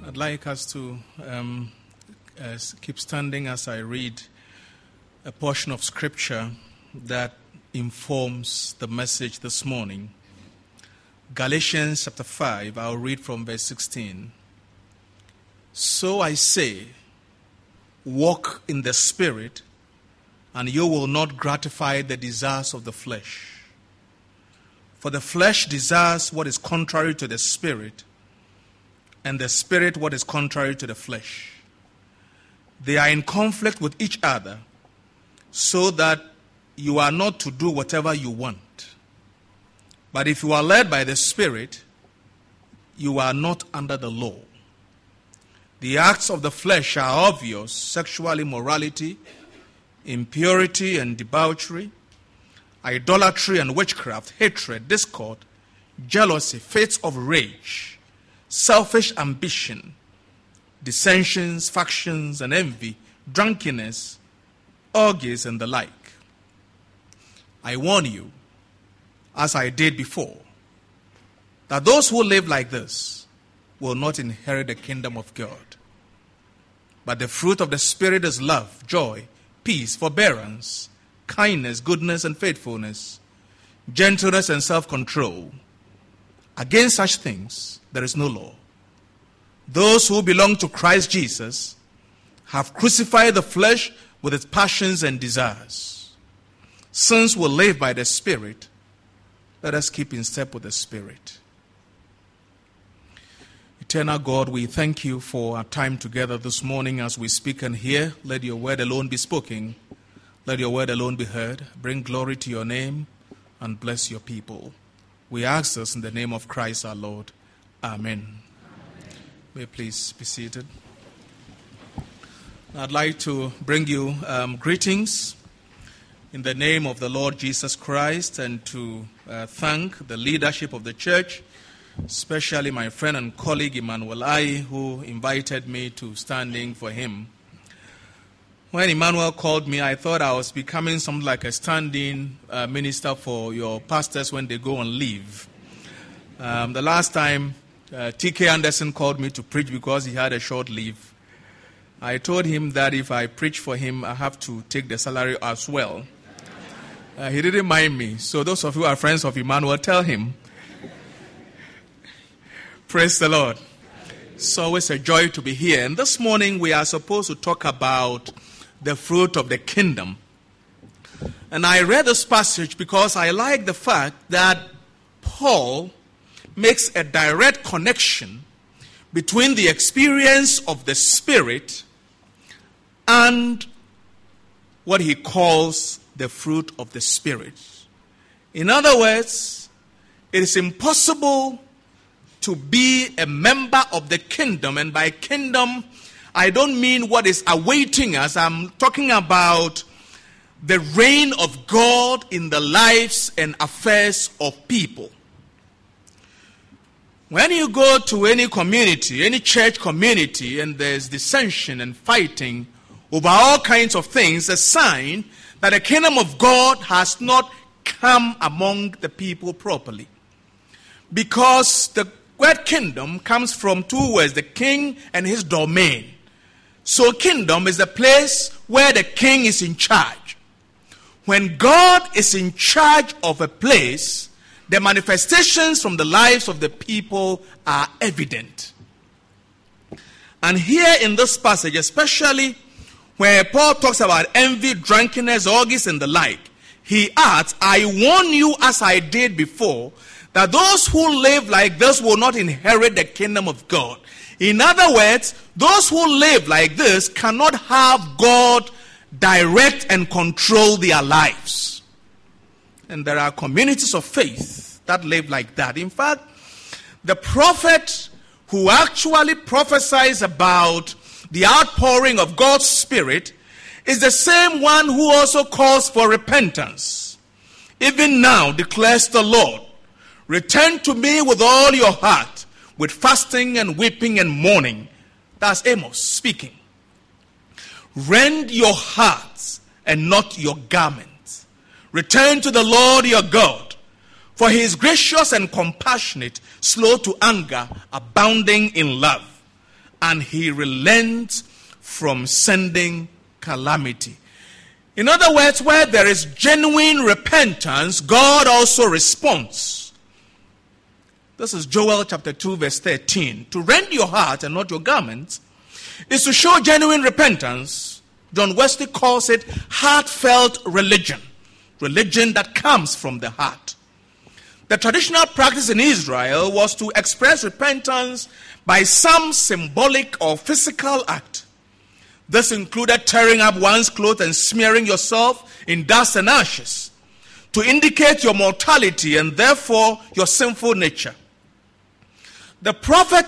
I'd like us to keep standing as I read a portion of Scripture that informs the message this morning. Galatians chapter 5, I'll read from verse 16. So I say, walk in the Spirit, and you will not gratify the desires of the flesh. For the flesh desires what is contrary to the Spirit, and the Spirit what is contrary to the flesh. They are in conflict with each other, so that you are not to do whatever you want. But if you are led by the Spirit, you are not under the law. The acts of the flesh are obvious: sexual immorality, impurity and debauchery, idolatry and witchcraft, hatred, discord, jealousy, fits of rage, selfish ambition, dissensions, factions, and envy, drunkenness, orgies, and the like. I warn you, as I did before, that those who live like this will not inherit the kingdom of God. But the fruit of the Spirit is love, joy, peace, forbearance, kindness, goodness, and faithfulness, gentleness, and self-control. Against such things there is no law. Those who belong to Christ Jesus have crucified the flesh with its passions and desires. Since we live by the Spirit, let us keep in step with the Spirit. Eternal God, we thank you for our time together this morning as we speak and hear. Let your word alone be spoken. Let your word alone be heard. Bring glory to your name and bless your people. We ask this in the name of Christ our Lord. Amen. May you please be seated. I'd like to bring you greetings in the name of the Lord Jesus Christ and to thank the leadership of the church, especially my friend and colleague Emmanuel I, who invited me to stand in for him. When Emmanuel called me, I thought I was becoming something like a stand-in minister for your pastors when they go on leave. The last time, T.K. Anderson called me to preach because he had a short leave. I told him that if I preach for him, I have to take the salary as well. He didn't mind me. So those of you who are friends of Emmanuel, tell him. Praise the Lord. It's always a joy to be here. And this morning we are supposed to talk about the fruit of the kingdom. And I read this passage because I like the fact that Paul makes a direct connection between the experience of the Spirit and what he calls the fruit of the Spirit. In other words, it is impossible to be a member of the kingdom, and by kingdom, I don't mean what is awaiting us. I'm talking about the reign of God in the lives and affairs of people. When you go to any community, any church community, and there's dissension and fighting over all kinds of things, a sign that the kingdom of God has not come among the people properly. Because the word kingdom comes from two words, the king and his domain. So kingdom is the place where the king is in charge. When God is in charge of a place, the manifestations from the lives of the people are evident. And here in this passage, especially where Paul talks about envy, drunkenness, orgies, and the like, he adds, I warn you as I did before, that those who live like this will not inherit the kingdom of God. In other words, those who live like this cannot have God direct and control their lives. And there are communities of faith that live like that. In fact, the prophet who actually prophesies about the outpouring of God's Spirit is the same one who also calls for repentance. Even now, declares the Lord, return to me with all your heart, with fasting and weeping and mourning. That's Amos speaking. Rend your hearts and not your garments. Return to the Lord your God, for he is gracious and compassionate, slow to anger, abounding in love. and he relents from sending calamity. In other words, where there is genuine repentance, God also responds. This is Joel chapter 2 verse 13. To rend your heart and not your garments is to show genuine repentance. John Wesley calls it heartfelt religion. Religion that comes from the heart. The traditional practice in Israel was to express repentance by some symbolic or physical act. This included tearing up one's clothes and smearing yourself in dust and ashes to indicate your mortality and therefore your sinful nature. The prophet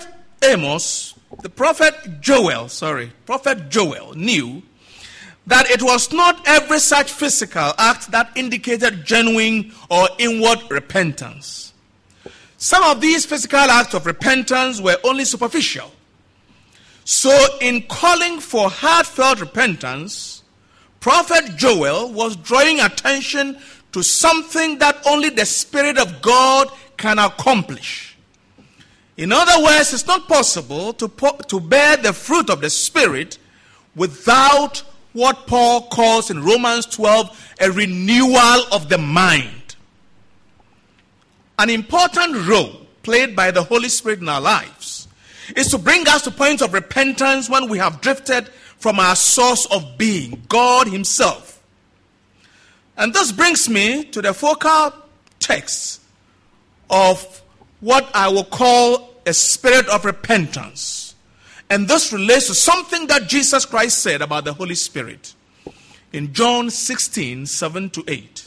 Joel knew that it was not every such physical act that indicated genuine or inward repentance. Some of these physical acts of repentance were only superficial. So in calling for heartfelt repentance, Prophet Joel was drawing attention to something that only the Spirit of God can accomplish. In other words, it's not possible to bear the fruit of the Spirit without what Paul calls in Romans 12 a renewal of the mind. An important role played by the Holy Spirit in our lives is to bring us to points of repentance when we have drifted from our source of being, God Himself. And this brings me to the focal text of what I will call a spirit of repentance. And this relates to something that Jesus Christ said about the Holy Spirit. In John 16, 7-8.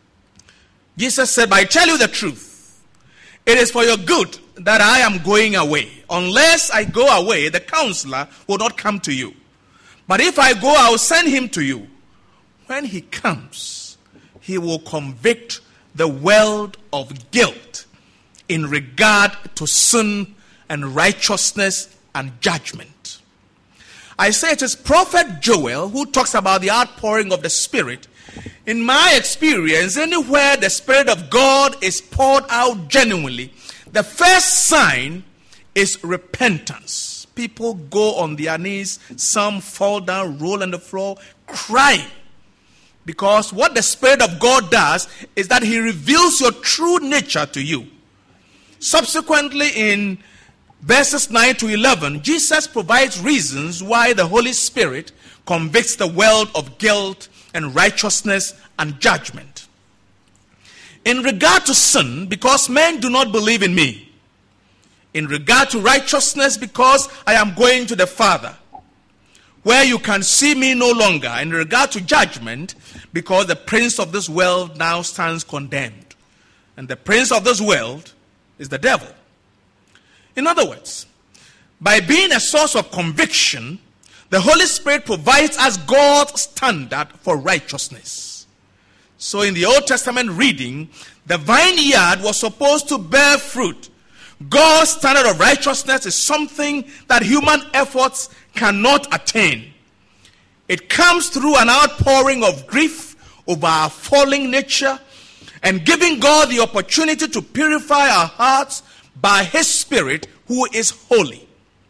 Jesus said, "But I tell you the truth, it is for your good that I am going away. Unless I go away, the counselor will not come to you. But if I go, I will send him to you. When he comes, he will convict the world of guilt in regard to sin and righteousness and judgment." I say it is Prophet Joel who talks about the outpouring of the Spirit. In my experience, anywhere the Spirit of God is poured out genuinely, the first sign is repentance. People go on their knees, some fall down, roll on the floor, crying. Because what the Spirit of God does is that He reveals your true nature to you. Subsequently, in verses 9-11, Jesus provides reasons why the Holy Spirit convicts the world of guilt and righteousness and judgment. In regard to sin, because men do not believe in me. In regard to righteousness, because I am going to the Father, where you can see me no longer. In regard to judgment, because the prince of this world now stands condemned. And the prince of this world is the devil. In other words, by being a source of conviction, the Holy Spirit provides us God's standard for righteousness. So in the Old Testament reading, the vineyard was supposed to bear fruit. God's standard of righteousness is something that human efforts cannot attain. It comes through an outpouring of grief over our falling nature and giving God the opportunity to purify our hearts by His Spirit, who is holy.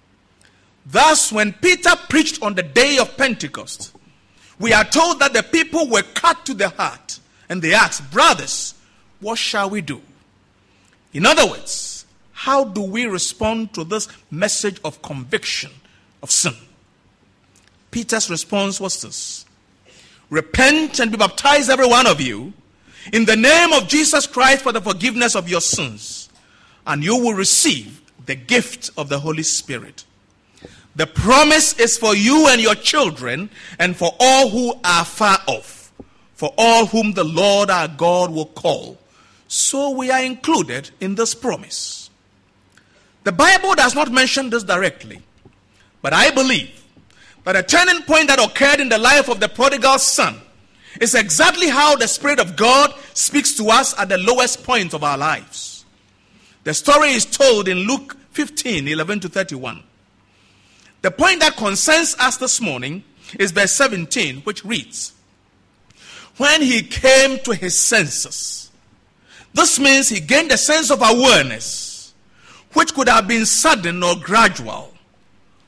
Thus, when Peter preached on the day of Pentecost, we are told that the people were cut to the heart and they asked, "Brothers, what shall we do?" In other words, how do we respond to this message of conviction of sin? Peter's response was this: "Repent and be baptized, every one of you, in the name of Jesus Christ for the forgiveness of your sins, and you will receive the gift of the Holy Spirit. The promise is for you and your children and for all who are far off, for all whom the Lord our God will call." So we are included in this promise. The Bible does not mention this directly, but I believe that a turning point that occurred in the life of the prodigal son is exactly how the Spirit of God speaks to us at the lowest point of our lives. The story is told in Luke 15, 11-31. The point that concerns us this morning is verse 17, which reads, "When he came to his senses." This means he gained a sense of awareness, which could have been sudden or gradual.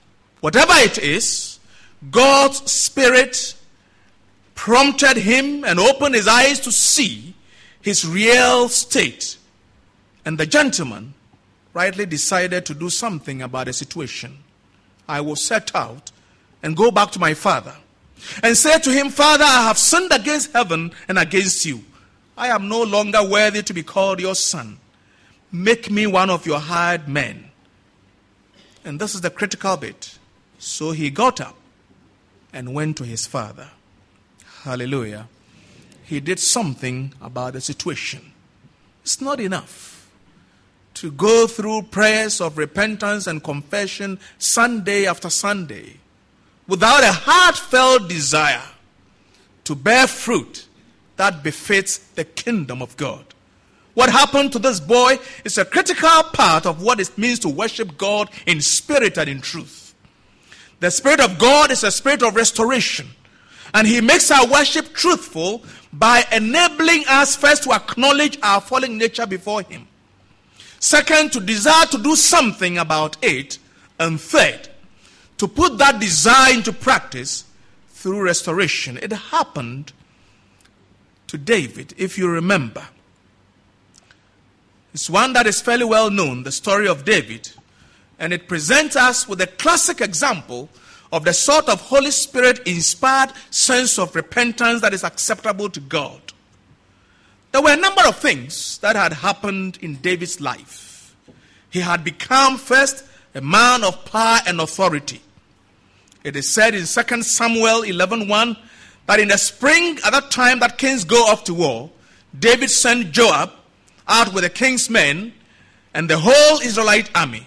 Whatever it is, God's Spirit prompted him and opened his eyes to see his real state. And the gentleman rightly decided to do something about the situation. I will set out and go back to my father and say to him, Father, I have sinned against heaven and against you. I am no longer worthy to be called your son. Make me one of your hired men. And this is the critical bit. So he got up and went to his father. Hallelujah. He did something about the situation. It's not enough to go through prayers of repentance and confession Sunday after Sunday without a heartfelt desire to bear fruit that befits the kingdom of God. What happened to this boy is a critical part of what it means to worship God in spirit and in truth. The Spirit of God is a spirit of restoration, and he makes our worship truthful by enabling us first to acknowledge our fallen nature before him. Second, to desire to do something about it. And third, to put that desire into practice through restoration. It happened to David, if you remember. It's one that is fairly well known, the story of David. And it presents us with a classic example of the sort of Holy Spirit-inspired sense of repentance that is acceptable to God. There were a number of things that had happened in David's life. He had become first a man of power and authority. It is said in 2 Samuel 11:1 that in the spring, at that time that kings go off to war, David sent Joab out with the king's men and the whole Israelite army.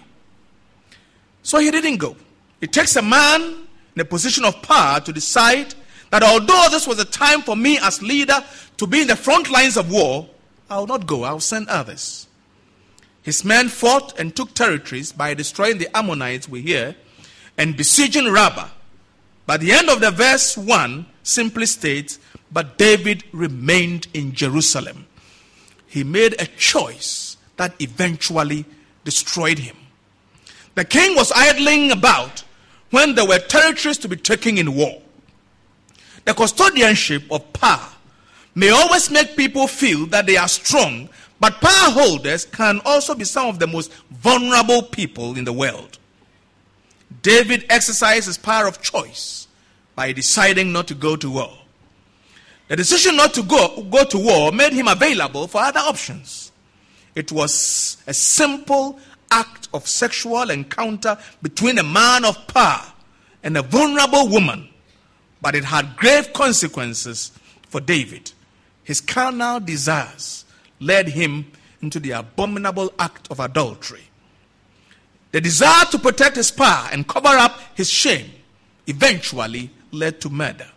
So he didn't go. It takes a man in a position of power to decide that although this was a time for me as leader to be in the front lines of war, I will not go. I will send others. His men fought and took territories by destroying the Ammonites, we hear, and besieging Rabbah. But the end of the verse 1 simply states, but David remained in Jerusalem. He made a choice that eventually destroyed him. The king was idling about when there were territories to be taken in war. The custodianship of power may always make people feel that they are strong, but power holders can also be some of the most vulnerable people in the world. David exercised his power of choice by deciding not to go to war. The decision not to go to war made him available for other options. It was a simple act of sexual encounter between a man of power and a vulnerable woman, but it had grave consequences for David. His carnal desires led him into the abominable act of adultery. The desire to protect his power and cover up his shame eventually led to murder.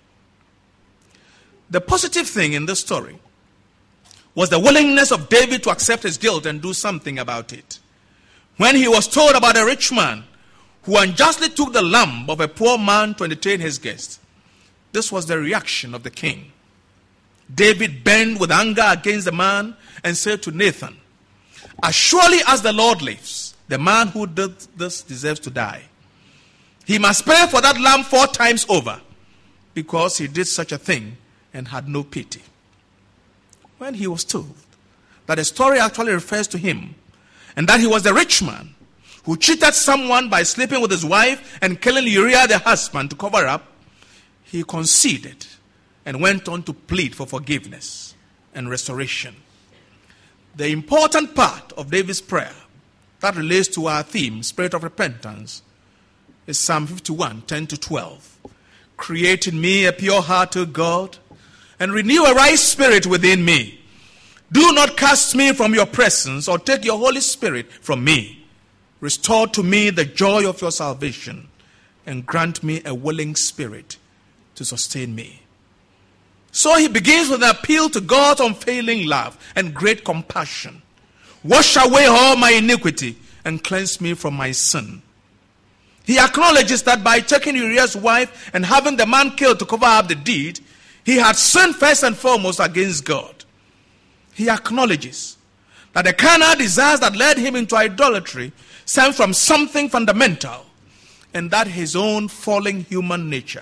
The positive thing in this story was the willingness of David to accept his guilt and do something about it. When he was told about a rich man who unjustly took the lamb of a poor man to entertain his guest, this was the reaction of the king. David burned with anger against the man and said to Nathan, as surely as the Lord lives, the man who did this deserves to die. He must pay for that lamb 4 times over because he did such a thing and had no pity. When he was told that the story actually refers to him and that he was the rich man who cheated someone by sleeping with his wife and killing Uriah the husband to cover up, he conceded and went on to plead for forgiveness and restoration. The important part of David's prayer that relates to our theme, spirit of repentance, is Psalm 51, 10-12. Create in me a pure heart, O God, and renew a right spirit within me. Do not cast me from your presence or take your Holy Spirit from me. Restore to me the joy of your salvation and grant me a willing spirit to sustain me. So he begins with an appeal to God's unfailing love and great compassion. Wash away all my iniquity and cleanse me from my sin. He acknowledges that by taking Uriah's wife and having the man killed to cover up the deed, he had sinned first and foremost against God. He acknowledges that the carnal desires that led him into idolatry stem from something fundamental, and that his own fallen human nature.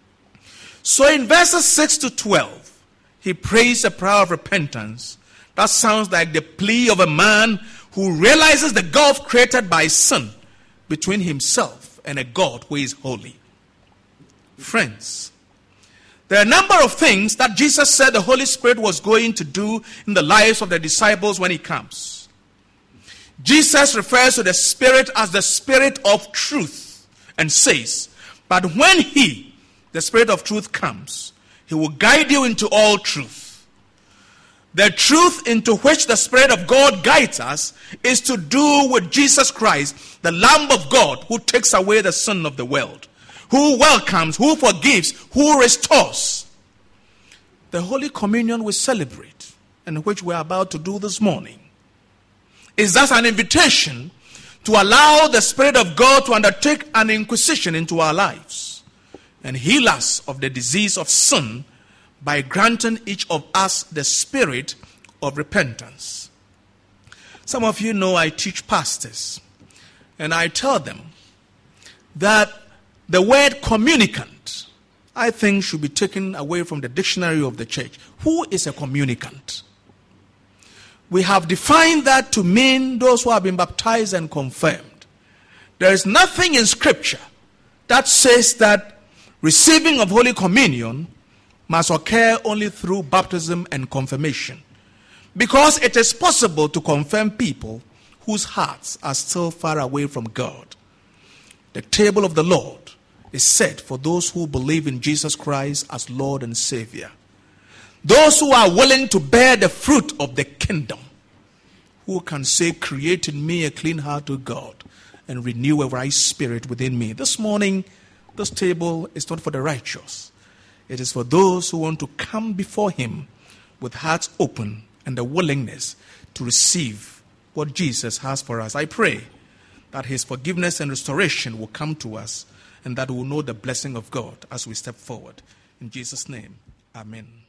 So in verses 6 to 12, he prays a prayer of repentance. That sounds like the plea of a man who realizes the gulf created by sin between himself and a God who is holy. Friends, there are a number of things that Jesus said the Holy Spirit was going to do in the lives of the disciples when he comes. Jesus refers to the Spirit as the Spirit of truth and says, but when he, the Spirit of truth, comes, he will guide you into all truth. The truth into which the Spirit of God guides us is to do with Jesus Christ, the Lamb of God, who takes away the sin of the world, who welcomes, who forgives, who restores. The Holy Communion we celebrate, and which we are about to do this morning, is thus an invitation to allow the Spirit of God to undertake an inquisition into our lives and heal us of the disease of sin by granting each of us the spirit of repentance. Some of you know I teach pastors, and I tell them that the word communicant, I think, should be taken away from the dictionary of the church. Who is a communicant? We have defined that to mean those who have been baptized and confirmed. There is nothing in Scripture that says that receiving of Holy Communion must occur only through baptism and confirmation, because it is possible to confirm people whose hearts are still far away from God. The table of the Lord is set for those who believe in Jesus Christ as Lord and Savior. Those who are willing to bear the fruit of the kingdom, who can say, create in me a clean heart, O God, and renew a right spirit within me. This morning, this table is not for the righteous. It is for those who want to come before him with hearts open and the willingness to receive what Jesus has for us. I pray that his forgiveness and restoration will come to us, and that we will know the blessing of God as we step forward. In Jesus' name, amen.